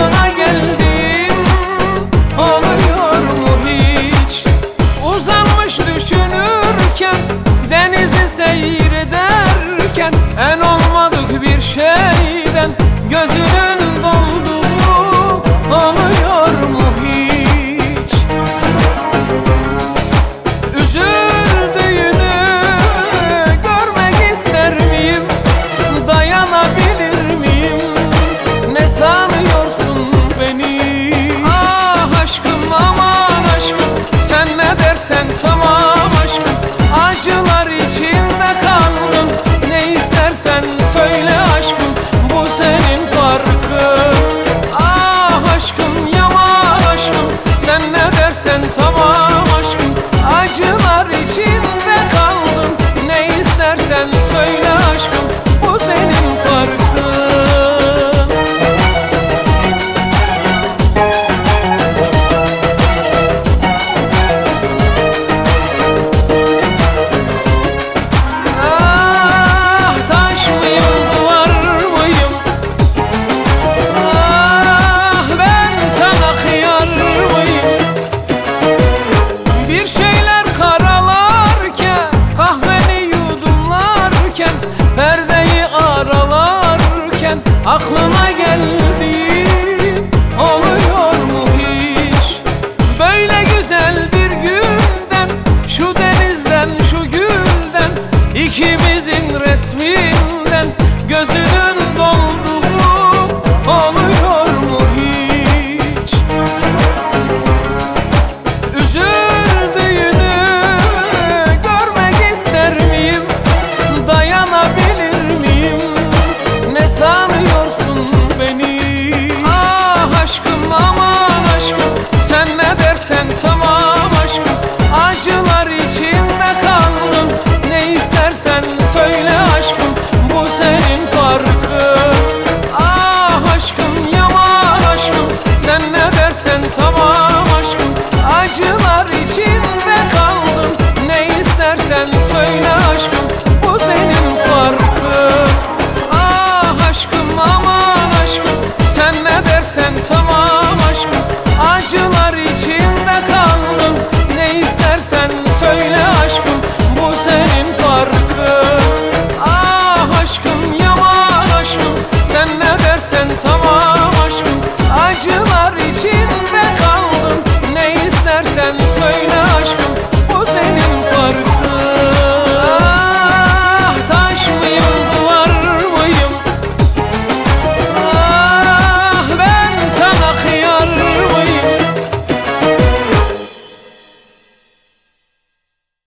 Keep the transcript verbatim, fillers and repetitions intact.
aklına geldim, oluyor mu hiç? Uzanmış düşünürken, denizi seyrederken, en olmadık bir şeyden gözünün dolduğu oluyor mu hiç? Üzüldüğünü görmek ister miyim? Dayanabilir miyim? Ne sanıyorsun beni? Ah aşkım, aman aşkım, sen ne dersen tamam aşkım. Acılar içinde kaldım, ne istersen söyle aşkım, bu senin farkın. Ah aşkım, yaman aşkım, sen ne dersen tamam aşkım. Acılar içinde kaldım, ne istersen söyle aşkım, bu senin farkın. Ah taş mıyım, duvar mıyım? Ah ben sana kıyar mıyım? Bir şeyler karalarken, kahveni yudumlarken, perdeyi aralarken aklına geldi, oluyor mu hiç? Böyle güzel bir günden, şu denizden, şu gülden, ikimizin resminden gözünün dolduğu oluyor mu hiç? Üzüldüğünü görmek ister miyim? Dayanabilir miyim? Ne sanıyorsun beni? Ah aşkım, aman aşkım, sen ne dersen tamam.